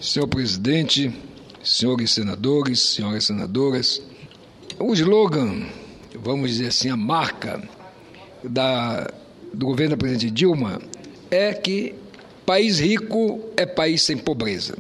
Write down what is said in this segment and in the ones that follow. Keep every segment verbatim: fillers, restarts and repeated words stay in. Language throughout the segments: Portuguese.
Senhor presidente, senhores senadores, senhoras senadoras, o slogan, vamos dizer assim, a marca da, do governo da presidente Dilma é que país rico é país sem pobreza.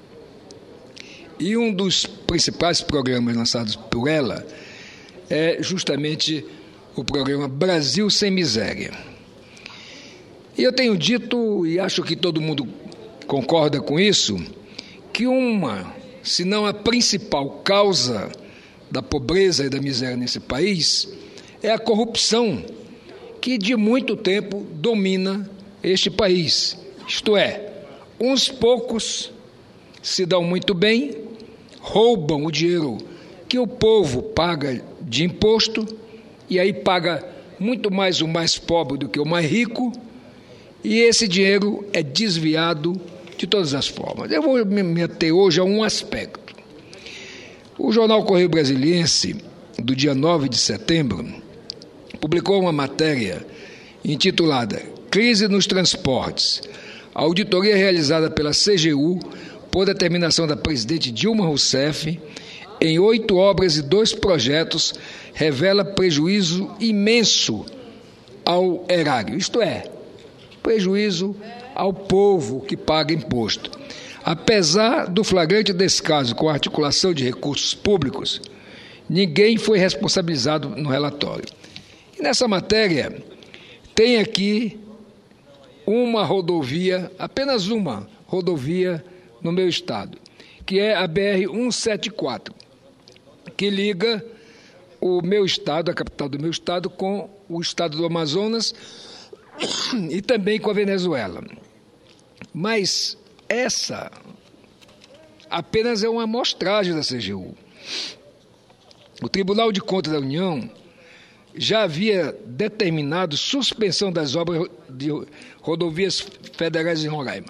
E um dos principais programas lançados por ela é justamente o programa Brasil Sem Miséria. E eu tenho dito, e acho que todo mundo concorda com isso, que uma, se não a principal causa da pobreza e da miséria nesse país é a corrupção, que de muito tempo domina este país. Isto é, uns poucos se dão muito bem, roubam o dinheiro que o povo paga de imposto, e aí paga muito mais o mais pobre do que o mais rico, e esse dinheiro é desviado de todas as formas. Eu vou me meter hoje a um aspecto. O jornal Correio Brasiliense, do dia nove de setembro, publicou uma matéria intitulada Crise nos Transportes. A auditoria realizada pela C G U, por determinação da presidente Dilma Rousseff, em oito obras e dois projetos, revela prejuízo imenso ao erário, isto é, prejuízo ao povo que paga imposto. Apesar do flagrante descaso com a articulação de recursos públicos, ninguém foi responsabilizado no relatório. E nessa matéria, tem aqui uma rodovia, apenas uma rodovia no meu estado, que é a B R cento e setenta e quatro, que liga o meu estado, a capital do meu estado, com o estado do Amazonas e também com a Venezuela. Mas essa apenas é uma amostragem da C G U. O Tribunal de Contas da União já havia determinado suspensão das obras de rodovias federais em Roraima.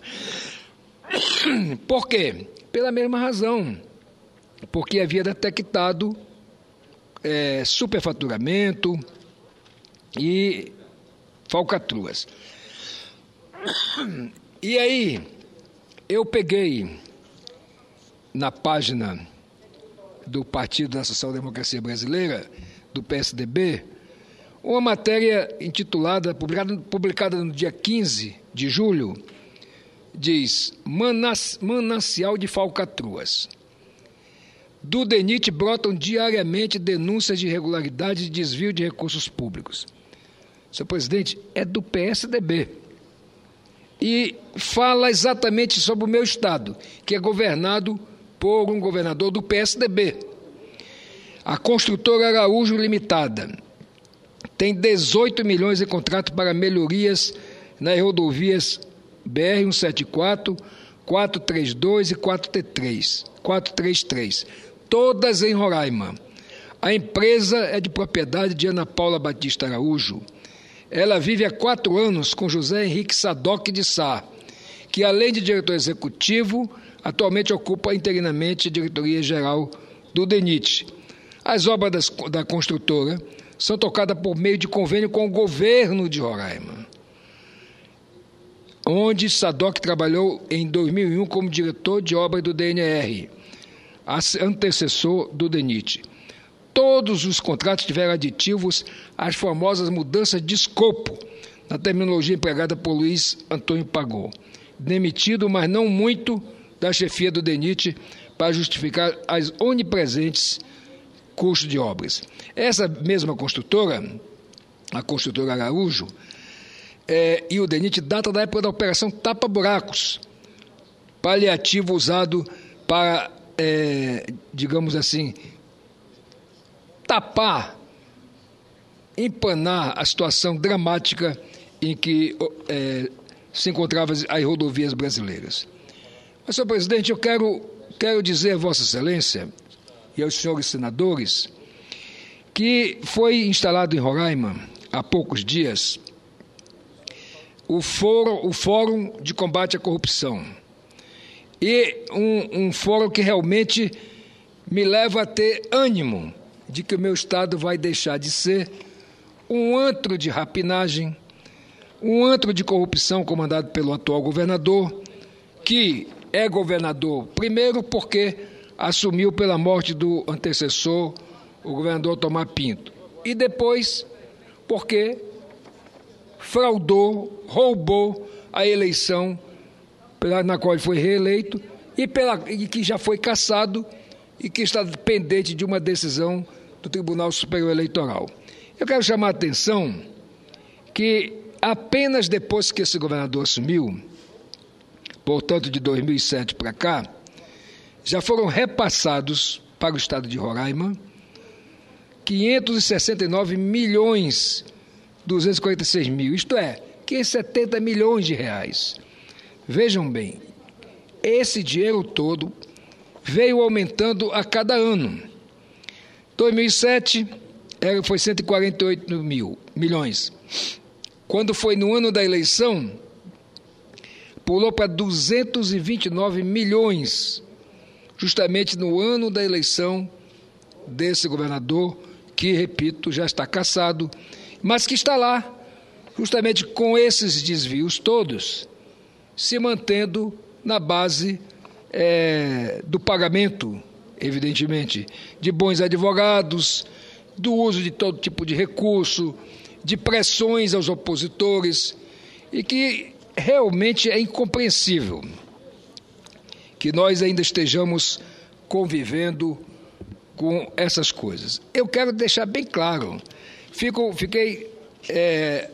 Por quê? Pela mesma razão, porque havia detectado é, superfaturamento e falcatruas. E aí, eu peguei na página do Partido da Social Democracia Brasileira, do P S D B, uma matéria intitulada, publicada, publicada no dia quinze de julho, diz: Manancial de falcatruas. Do DENIT brotam diariamente denúncias de irregularidade e desvio de recursos públicos. Senhor presidente, é do P S D B. E fala exatamente sobre o meu estado, que é governado por um governador do P S D B. A construtora Araújo Limitada tem dezoito milhões em contrato para melhorias nas rodovias B R cento e setenta e quatro, quatrocentos e trinta e dois e quatrocentos e trinta e três, todas em Roraima. A empresa é de propriedade de Ana Paula Batista Araújo. Ela vive há quatro anos com José Henrique Sadoc de Sá, que, além de diretor executivo, atualmente ocupa interinamente a diretoria-geral do DENIT. As obras das, da construtora são tocadas por meio de convênio com o governo de Roraima, onde Sadoc trabalhou em dois mil e um como diretor de obras do D N R, antecessor do DENIT. Todos os contratos tiveram aditivos às famosas mudanças de escopo, na terminologia empregada por Luiz Antônio Pagô, demitido, mas não muito, da chefia do DENIT para justificar as onipresentes custos de obras. Essa mesma construtora, a construtora Araújo, é, e o DENIT data da época da operação tapa-buracos, paliativo usado para, é, digamos assim, tapar, empanar a situação dramática em que é, se encontravam as rodovias brasileiras. Mas, senhor presidente, eu quero, quero dizer a Vossa Excelência e aos senhores senadores que foi instalado em Roraima, há poucos dias, o Fórum, o Fórum de Combate à Corrupção. E um, um fórum que realmente me leva a ter ânimo de que o meu estado vai deixar de ser um antro de rapinagem, um antro de corrupção comandado pelo atual governador, que é governador, primeiro porque assumiu pela morte do antecessor, o governador Tomar Pinto, e depois porque fraudou, roubou a eleição na qual ele foi reeleito e, pela, e que já foi cassado e que está pendente de uma decisão do Tribunal Superior Eleitoral. Eu quero chamar a atenção que apenas depois que esse governador assumiu, portanto de dois mil e sete para cá, já foram repassados para o estado de Roraima quinhentos e sessenta e nove milhões duzentos e quarenta e seis mil, isto é, quinhentos e setenta milhões de reais. Vejam bem, esse dinheiro todo veio aumentando a cada ano. dois mil e sete foi cento e quarenta e oito mil milhões. Quando foi no ano da eleição, pulou para duzentos e vinte e nove milhões, justamente no ano da eleição desse governador, que, repito, já está cassado, mas que está lá, justamente com esses desvios todos, se mantendo na base é, do pagamento, evidentemente, de bons advogados, do uso de todo tipo de recurso, de pressões aos opositores, e que realmente é incompreensível que nós ainda estejamos convivendo com essas coisas. Eu quero deixar bem claro, Fico, fiquei é,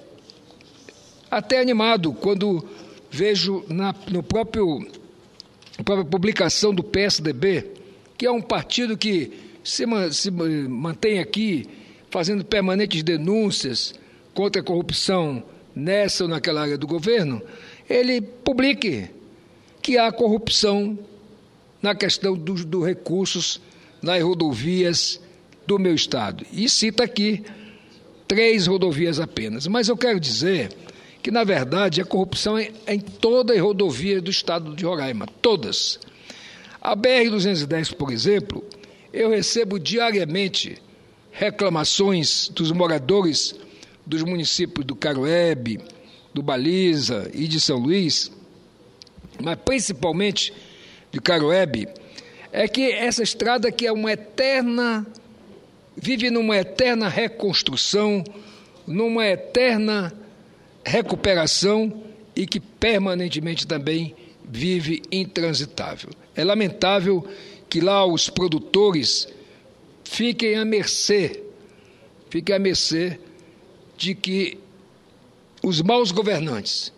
até animado quando vejo na no próprio, na própria publicação do P S D B, que é um partido que se, se mantém aqui fazendo permanentes denúncias contra a corrupção nessa ou naquela área do governo, ele publique que há corrupção na questão dos do recursos nas rodovias do meu estado. E cita aqui três rodovias apenas. Mas eu quero dizer que, na verdade, a corrupção é em todas as rodovias do estado de Roraima, todas. A B R duzentos e dez, por exemplo, eu recebo diariamente reclamações dos moradores dos municípios do Caruebe, do Baliza e de São Luís, mas principalmente de Caruebe, é que essa estrada que é uma eterna, vive numa eterna reconstrução, numa eterna recuperação e que permanentemente também vive intransitável. É lamentável que lá os produtores fiquem à mercê, fiquem à mercê de que os maus governantes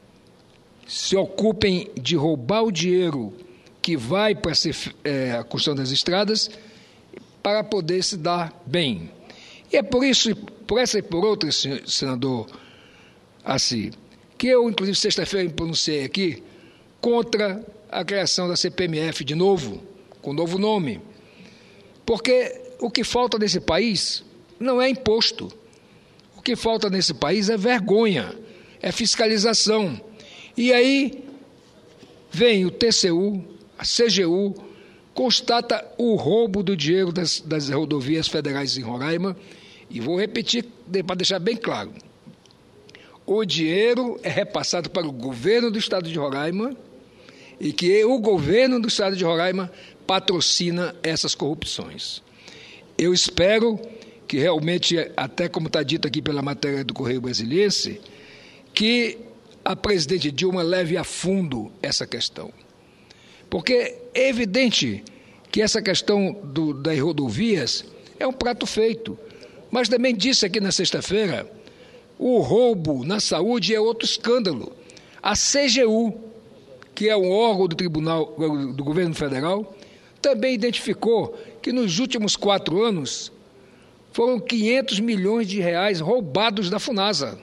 se ocupem de roubar o dinheiro que vai para ser, é, a construção das estradas para poder se dar bem. E é por isso, por essa e por outra, senador Assi, que eu, inclusive, sexta-feira me pronunciei aqui contra a criação da C P M F de novo, com novo nome. Porque o que falta nesse país não é imposto. O que falta nesse país é vergonha, é fiscalização. E aí vem o T C U, a C G U, constata o roubo do dinheiro das, das rodovias federais em Roraima, e vou repetir para deixar bem claro, o dinheiro é repassado para o governo do estado de Roraima e que o governo do estado de Roraima patrocina essas corrupções. Eu espero que realmente, até como está dito aqui pela matéria do Correio Brasiliense, que a presidente Dilma leve a fundo essa questão. Porque é evidente que essa questão do, das rodovias é um prato feito. Mas também disse aqui na sexta-feira, o roubo na saúde é outro escândalo. A C G U, que é um órgão do Tribunal do Governo Federal, também identificou que nos últimos quatro anos foram quinhentos milhões de reais roubados da FUNASA.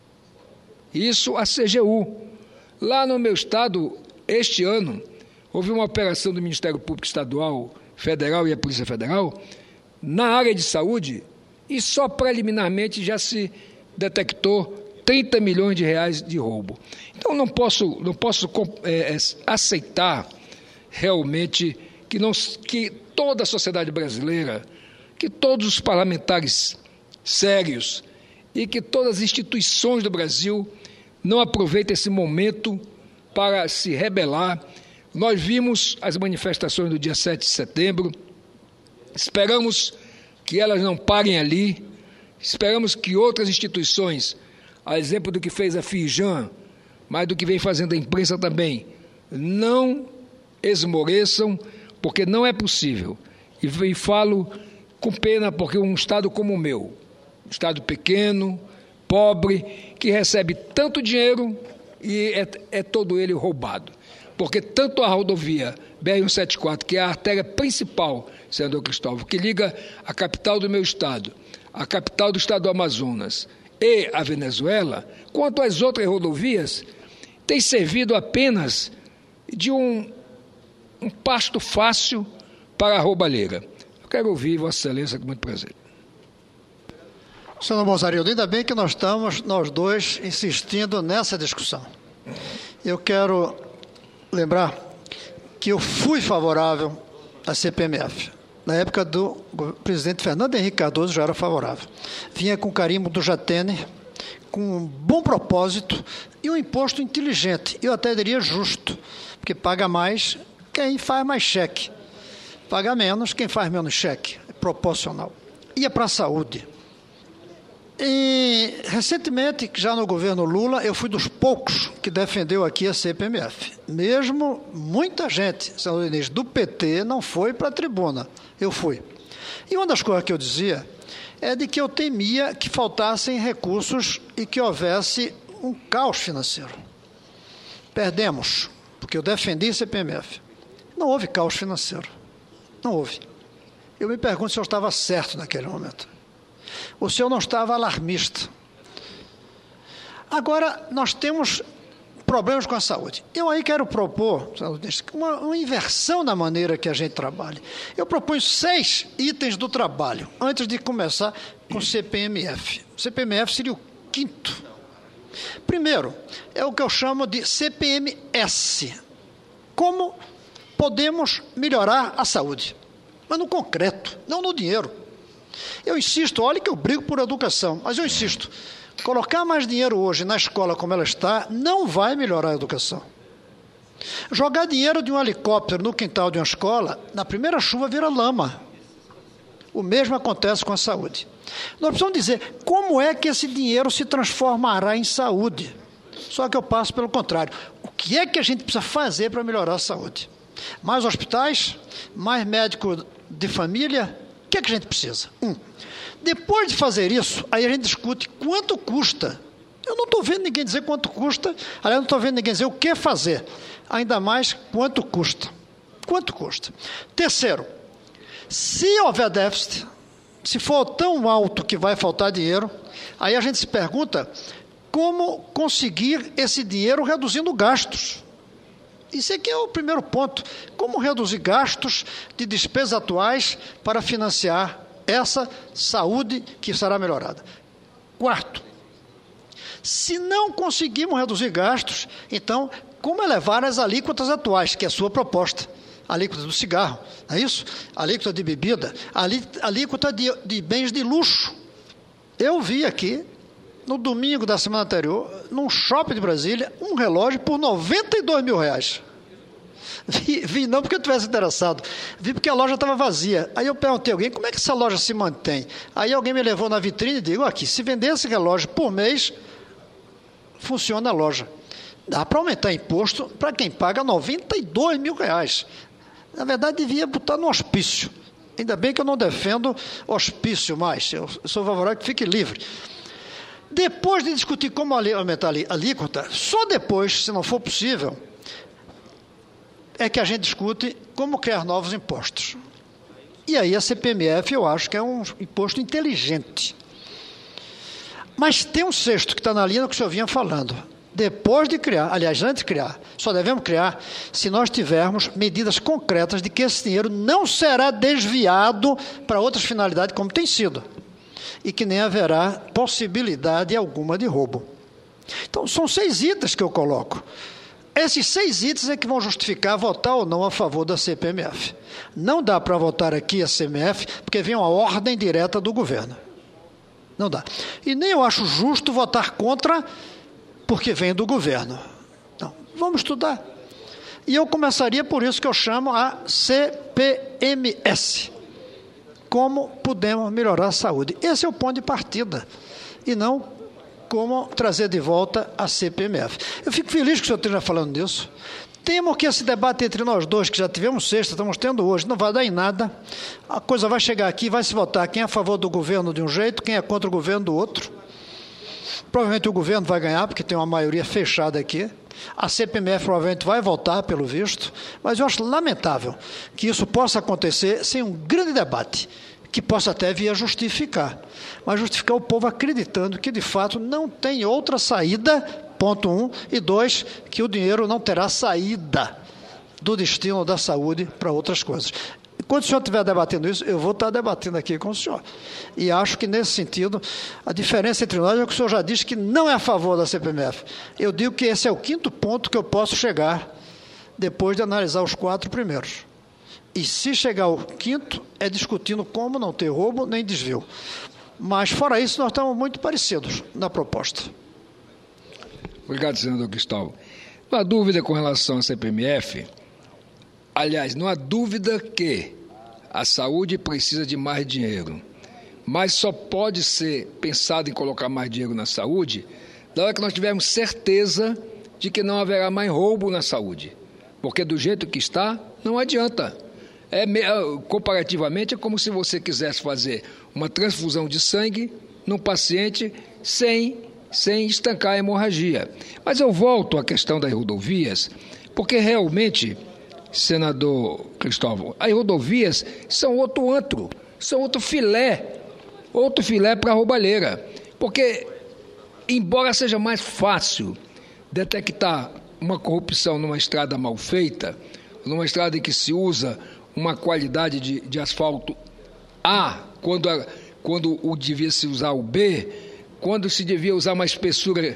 Isso a C G U. Lá no meu estado, este ano, houve uma operação do Ministério Público Estadual, Federal e a Polícia Federal na área de saúde e só preliminarmente já se detectou trinta milhões de reais de roubo. Então não posso, não posso é, aceitar realmente que, não, que toda a sociedade brasileira, que todos os parlamentares sérios e que todas as instituições do Brasil não aproveitem esse momento para se rebelar Nós vimos as manifestações do dia sete de setembro, esperamos que elas não parem ali, esperamos que outras instituições, a exemplo do que fez a FIJAM, mas do que vem fazendo a imprensa também, não esmoreçam, porque não é possível. E, e falo com pena, porque um estado como o meu, um estado pequeno, pobre, que recebe tanto dinheiro e é, é todo ele roubado. Porque tanto a rodovia B R cento e setenta e quatro, que é a artéria principal, senador Cristóvão, que liga a capital do meu estado, a capital do estado do Amazonas e a Venezuela, quanto às outras rodovias, tem servido apenas de um, um pasto fácil para a roubalheira. Eu quero ouvir Vossa Excelência com muito prazer. Senador Mozarildo, ainda bem que nós estamos, nós dois, insistindo nessa discussão. Eu quero lembrar que eu fui favorável à C P M F. Na época do presidente Fernando Henrique Cardoso já era favorável. Vinha com carimbo do Jatene, com um bom propósito e um imposto inteligente. Eu até diria justo, porque paga mais quem faz mais cheque. Paga menos quem faz menos cheque. É proporcional. Ia para a saúde. E, recentemente, já no governo Lula, eu fui dos poucos que defendeu aqui a C P M F. Mesmo muita gente, senador Diniz, do P T não foi para a tribuna. Eu fui. E uma das coisas que eu dizia é de que eu temia que faltassem recursos e que houvesse um caos financeiro. Perdemos, porque eu defendi a C P M F. Não houve caos financeiro. Não houve. Eu me pergunto se eu estava certo naquele momento. O senhor não estava alarmista. Agora, nós temos problemas com a saúde. Eu aí quero propor uma, uma inversão na maneira que a gente trabalha. Eu proponho seis itens do trabalho, antes de começar com o C P M F. O C P M F seria o quinto. Primeiro, é o que eu chamo de C P M S. Como podemos melhorar a saúde? Mas no concreto, não no dinheiro. Eu insisto, olha que eu brigo por educação, mas eu insisto, colocar mais dinheiro hoje na escola como ela está, não vai melhorar a educação. Jogar dinheiro de um helicóptero no quintal de uma escola, na primeira chuva vira lama. O mesmo acontece com a saúde. Nós precisamos dizer como é que esse dinheiro se transformará em saúde. Só que eu passo pelo contrário. O que é que a gente precisa fazer para melhorar a saúde? Mais hospitais? Mais médico de família? O que é que a gente precisa? Um, depois de fazer isso, aí a gente discute quanto custa. Eu não estou vendo ninguém dizer quanto custa, aliás, não estou vendo ninguém dizer o que fazer. Ainda mais, quanto custa. Quanto custa? Terceiro, se houver déficit, se for tão alto que vai faltar dinheiro, aí a gente se pergunta como conseguir esse dinheiro reduzindo gastos. Isso aqui é o primeiro ponto. Como reduzir gastos de despesas atuais para financiar essa saúde que será melhorada. Quarto, se não conseguirmos reduzir gastos, então, como elevar as alíquotas atuais, que é a sua proposta? Alíquota do cigarro, não é isso? Alíquota de bebida, alíquota de, de bens de luxo. Eu vi aqui, no domingo da semana anterior, num shopping de Brasília, um relógio por noventa e dois mil reais. Vi, vi não porque eu estivesse interessado, vi porque a loja estava vazia. Aí eu perguntei a alguém, como é que essa loja se mantém? Aí alguém me levou na vitrine e digo, aqui, se vender esse relógio por mês, funciona a loja. Dá para aumentar imposto para quem paga noventa e dois mil reais. Na verdade, devia botar no hospício. Ainda bem que eu não defendo hospício mais, eu sou favorável que fique livre. Depois de discutir como aumentar a alíquota, só depois, se não for possível, é que a gente discute como criar novos impostos. E aí a C P M F eu acho que é um imposto inteligente. Mas tem um sexto que está na linha do que o senhor vinha falando. Depois de criar, aliás, antes de criar, só devemos criar se nós tivermos medidas concretas de que esse dinheiro não será desviado para outras finalidades como tem sido. E que nem haverá possibilidade alguma de roubo. Então, são seis itens que eu coloco. Esses seis itens é que vão justificar votar ou não a favor da C P M F. Não dá para votar aqui a C P M F, porque vem uma ordem direta do governo. Não dá. E nem eu acho justo votar contra, porque vem do governo. Não. Vamos estudar. E eu começaria por isso que eu chamo a C P M S. Como podemos melhorar a saúde? Esse é o ponto de partida, e não como trazer de volta a C P M F. Eu fico feliz que o senhor esteja falando disso. Temo que esse debate entre nós dois, que já tivemos sexta, estamos tendo hoje, não vai dar em nada. A coisa vai chegar aqui, vai se votar quem é a favor do governo de um jeito, quem é contra o governo do outro. Provavelmente o governo vai ganhar, porque tem uma maioria fechada aqui. A C P M F provavelmente vai votar, pelo visto. Mas eu acho lamentável que isso possa acontecer sem um grande debate, que possa até vir a justificar. Mas justificar o povo acreditando que, de fato, não tem outra saída, ponto um, e dois, que o dinheiro não terá saída do destino da saúde para outras coisas. Quando o senhor estiver debatendo isso, eu vou estar debatendo aqui com o senhor. E acho que, nesse sentido, a diferença entre nós é que o senhor já disse que não é a favor da C P M F. Eu digo que esse é o quinto ponto que eu posso chegar depois de analisar os quatro primeiros. E se chegar ao quinto, é discutindo como não ter roubo nem desvio. Mas, fora isso, nós estamos muito parecidos na proposta. Obrigado, senador Cristóvão. Não há dúvida com relação à C P M F. Aliás, não há dúvida que a saúde precisa de mais dinheiro. Mas só pode ser pensado em colocar mais dinheiro na saúde na hora que nós tivermos certeza de que não haverá mais roubo na saúde. Porque do jeito que está, não adianta. É, comparativamente, é como se você quisesse fazer uma transfusão de sangue num paciente sem, sem estancar a hemorragia. Mas eu volto à questão das rodovias, porque realmente, senador Cristóvão, as rodovias são outro antro, são outro filé, outro filé para a roubalheira. Porque, embora seja mais fácil detectar uma corrupção numa estrada mal feita, numa estrada em que se usa uma qualidade de, de asfalto A, quando, a, quando o devia se usar o B, quando se devia usar uma espessura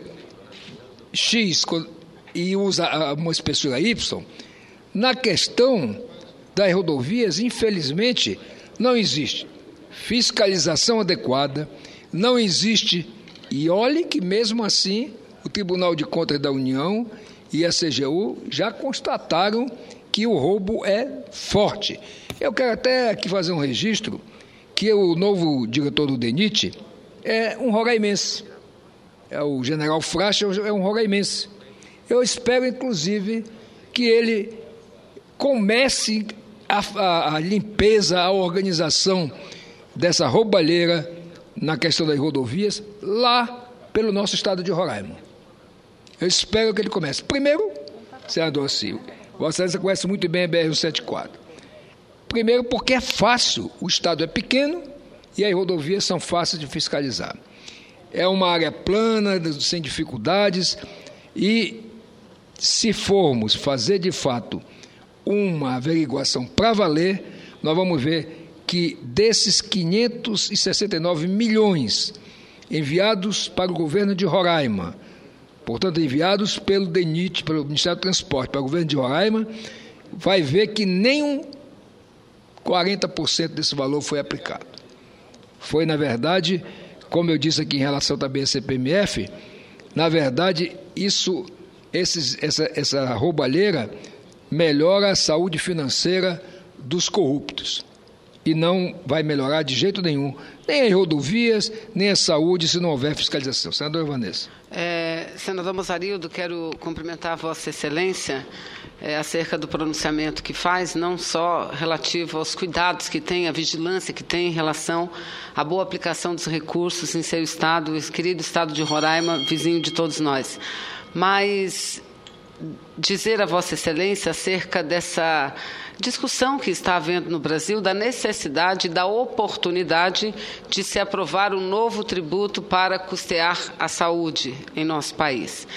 X e usa uma espessura Y, na questão das rodovias, infelizmente, não existe fiscalização adequada, não existe, e olhe que mesmo assim o Tribunal de Contas da União e a C G U já constataram que o roubo é forte. Eu quero até aqui fazer um registro que o novo diretor do DENIT é um roraimense. É o general Fracha, é um roraimense. Eu espero, inclusive, que ele comece a, a, a limpeza, a organização dessa roubalheira na questão das rodovias lá pelo nosso estado de Roraima. Eu espero que ele comece. Primeiro, senador Silvio, Vossa Excelência conhece muito bem a B R cento e setenta e quatro. Primeiro, porque é fácil, o estado é pequeno e as rodovias são fáceis de fiscalizar. É uma área plana, sem dificuldades, e se formos fazer de fato uma averiguação para valer, nós vamos ver que desses quinhentos e sessenta e nove milhões enviados para o governo de Roraima, portanto, enviados pelo DENIT, pelo Ministério do Transporte, para o governo de Roraima, vai ver que nem um quarenta por cento desse valor foi aplicado. Foi, na verdade, como eu disse aqui em relação também à C P M F, na verdade, isso, esses, essa, essa roubalheira melhora a saúde financeira dos corruptos. E não vai melhorar de jeito nenhum, nem as rodovias, nem a saúde, se não houver fiscalização. Senadora Vanessa. É, senador Mozarildo, quero cumprimentar a Vossa Excelência é, acerca do pronunciamento que faz, não só relativo aos cuidados que tem, a vigilância que tem em relação à boa aplicação dos recursos em seu estado, esse querido estado de Roraima, vizinho de todos nós, mas dizer a Vossa Excelência acerca dessa discussão que está havendo no Brasil, da necessidade, da oportunidade de se aprovar um novo tributo para custear a saúde em nosso país.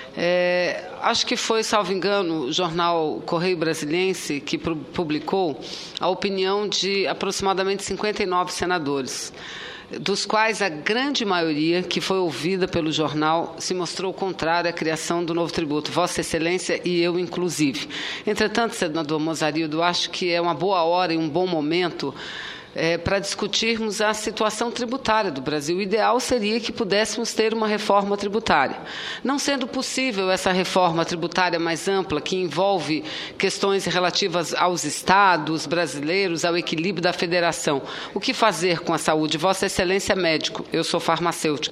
É, acho que foi, salvo engano, o jornal Correio Brasiliense que publicou a opinião de aproximadamente cinquenta e nove senadores, dos quais a grande maioria, que foi ouvida pelo jornal, se mostrou contrária à criação do novo tributo, Vossa Excelência e eu, inclusive. Entretanto, senador Mozarildo, acho que é uma boa hora e um bom momento é, para discutirmos a situação tributária do Brasil. O ideal seria que pudéssemos ter uma reforma tributária. Não sendo possível essa reforma tributária mais ampla, que envolve questões relativas aos estados brasileiros, ao equilíbrio da federação, o que fazer com a saúde? Vossa Excelência é médico, eu sou farmacêutica.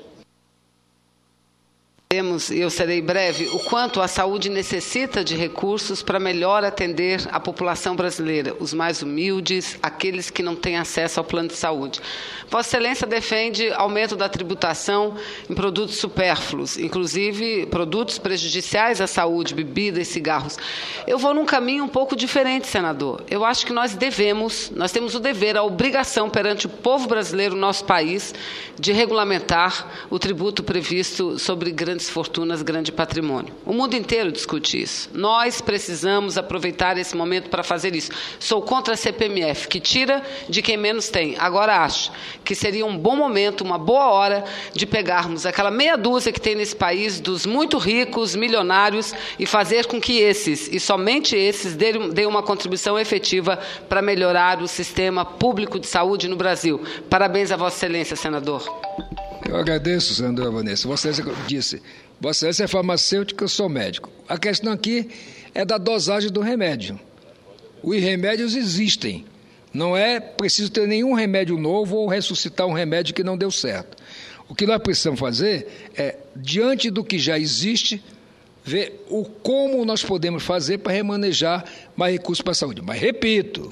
E eu serei breve, o quanto a saúde necessita de recursos para melhor atender a população brasileira, os mais humildes, aqueles que não têm acesso ao plano de saúde. Vossa Excelência defende aumento da tributação em produtos supérfluos, inclusive produtos prejudiciais à saúde, bebida e cigarros. Eu vou num caminho um pouco diferente, senador. Eu acho que nós devemos, nós temos o dever, a obrigação perante o povo brasileiro, nosso país, de regulamentar o tributo previsto sobre grandes fortunas, grande patrimônio. O mundo inteiro discute isso. Nós precisamos aproveitar esse momento para fazer isso. Sou contra a C P M F, que tira de quem menos tem. Agora acho que seria um bom momento, uma boa hora de pegarmos aquela meia dúzia que tem nesse país dos muito ricos, milionários, e fazer com que esses, e somente esses, deem uma contribuição efetiva para melhorar o sistema público de saúde no Brasil. Parabéns a Vossa Excelência, senador. Eu agradeço, senadora Vanessa. Vossa Excelência disse, Vossa Excelência é farmacêutica, eu sou médico. A questão aqui é da dosagem do remédio. Os remédios existem. Não é preciso ter nenhum remédio novo ou ressuscitar um remédio que não deu certo. O que nós precisamos fazer é, diante do que já existe, ver o como nós podemos fazer para remanejar mais recursos para a saúde. Mas, repito,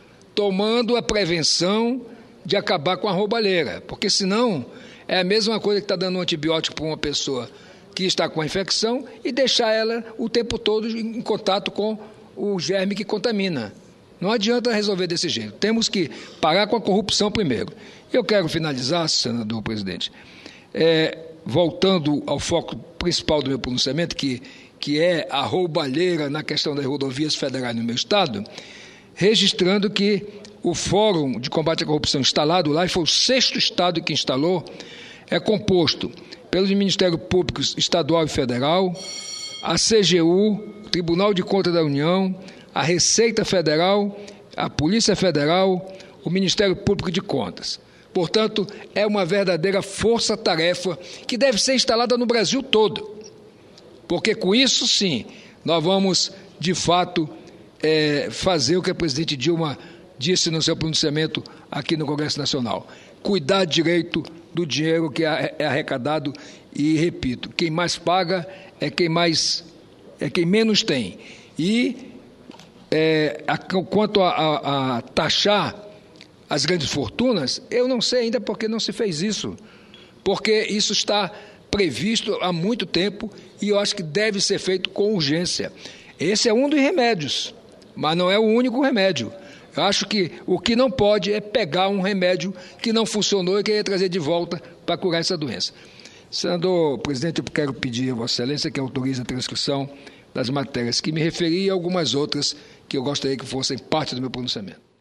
tomando a prevenção de acabar com a roubalheira, porque senão é a mesma coisa que está dando um antibiótico para uma pessoa que está com a infecção e deixar ela o tempo todo em contato com o germe que contamina. Não adianta resolver desse jeito. Temos que parar com a corrupção primeiro. Eu quero finalizar, senador presidente, é, voltando ao foco principal do meu pronunciamento, que, que é a roubalheira na questão das rodovias federais no meu estado, registrando que o Fórum de Combate à Corrupção instalado lá, e foi o sexto estado que instalou, é composto pelos Ministérios Públicos Estadual e Federal, a C G U, o Tribunal de Contas da União, a Receita Federal, a Polícia Federal, o Ministério Público de Contas. Portanto, é uma verdadeira força-tarefa que deve ser instalada no Brasil todo, porque com isso, sim, nós vamos, de fato, é, fazer o que a presidente Dilma disse no seu pronunciamento aqui no Congresso Nacional: cuidar direito do dinheiro que é arrecadado e, repito, quem mais paga é quem mais é quem menos tem. E é, a, quanto a, a, a taxar as grandes fortunas, eu não sei ainda porque não se fez isso, porque isso está previsto há muito tempo e eu acho que deve ser feito com urgência. Esse é um dos remédios, mas não é o único remédio. Eu acho que o que não pode é pegar um remédio que não funcionou e querer trazer de volta para curar essa doença. Senador presidente, eu quero pedir a Vossa Excelência que autorize a transcrição das matérias que me referi e algumas outras que eu gostaria que fossem parte do meu pronunciamento.